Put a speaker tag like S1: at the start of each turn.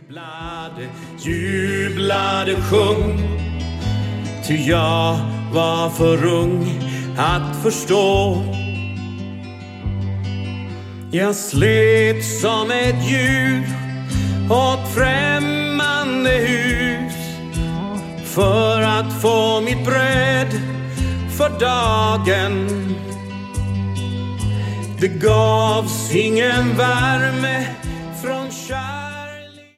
S1: Jublade, sjung, ty jag var för ung att förstå. Jag slet som ett djur åt främmande hus för att få mitt bröd för dagen. Det gavs ingen värme från kärlek.